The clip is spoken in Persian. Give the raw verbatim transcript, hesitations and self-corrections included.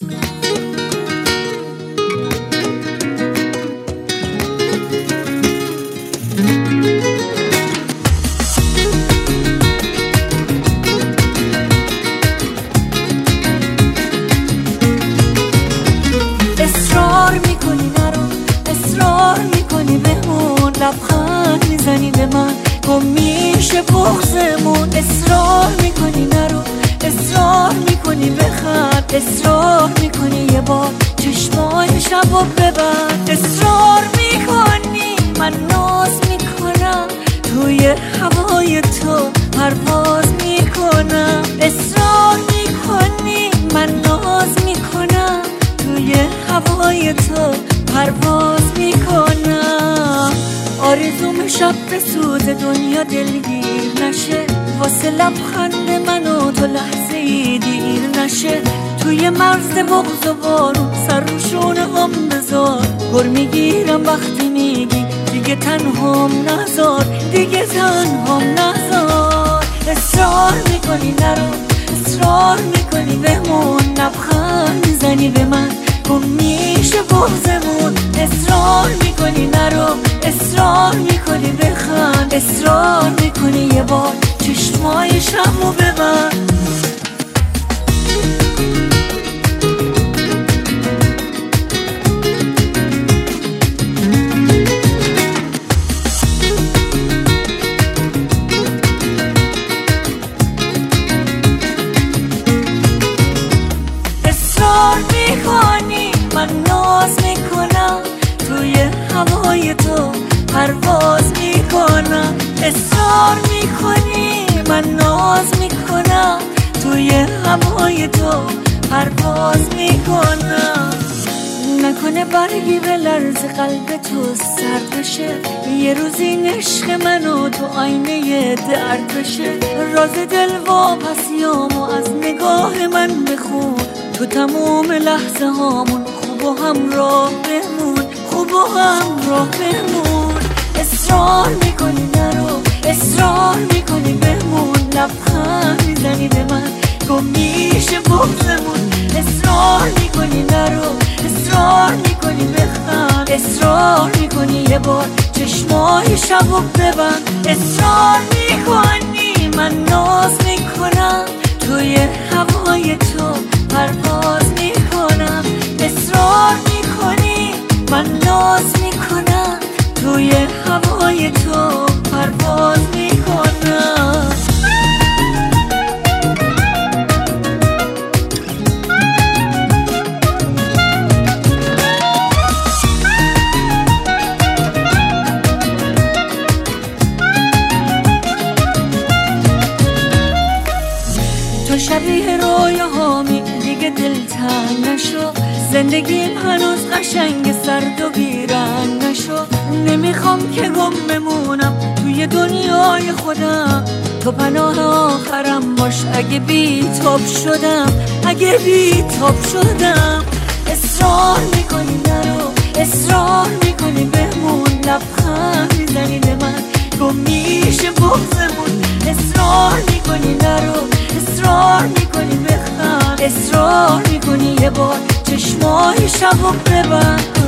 اصرار میکنی نرو، اصرار میکنی بمون، لبخند میزنی به من گم میشه بغضمون. اصرار میکنی نرو، اصرار میکنی بخند، اصرار میکنی یه بار چشمای شبو ببند. اصرار میکنی من ناز میکنم، توی هوای تو پرواز میکنم. اصرار میکنی من ناز میکنم، توی هوای تو پرواز میکنم. آرزوم شب به سوز دنیا دلگیر نشه، واسه لبخند من و تو لحظه ای دیر نشه. توی مرز بغض و بارون سر رو شونه هم بذار، گر میگیرم وقتی میگی دیگه تنهام نذار، دیگه تنهام نذار. اصرار میکنی نرو، اصرار میکنی بمون، لبخند میزنی به من گم میشه بغضمون. اصرار میکنی نرو، اصرار میکنی بخند، اصرار میکنی یه بار چشمای شبو ببند. اصرار میکنی من ناز میکنم، توی هوای تو پرواز میکنم. اصرار میکنی من ناز میکنم، توی هوای تو پرواز میکنم. نکنه برگی به لرز قلب تو سرد بشه، یه روزی این عشق منو تو آینه درد بشه. راز دل واپسیامو از نگاه من بخون، تو تموم لحظه هامون خوب و همراه بمون، خوب و همراه بمون. اصرار میکنی نرو، اصرار میکنی بمون، لبخند میزنی به من گم میشه بغضمون. اصرار میکنی نرو، اصرار میکنی بخند، اصرار میکنی یه بار چشمای شبو ببند. اصرار میکنی من ناز میکنم، توی هوای تو پرواز میکنم. اصرار میکنی من ناز میکنم، توی هوای تو پرواز میکنم. تو شبیه رویاهامی دیگه دلتنگ نشو، زندگیم هنوز قشنگ سرد و بیرنگ نشو. نمیخوام که گم بمونم توی دنیای خودم، تو پناه آخرم باش اگه بی تاب شدم، اگه بی تاب شدم. اصرار میکنی نرو، اصرار میکنی بمون، لبخند میزنی به من گم میشه بغضمون. اصرار میکنی نرو، اصرار میکنی بخند، اصرار میکنی یه بار چشمای شبو ببند.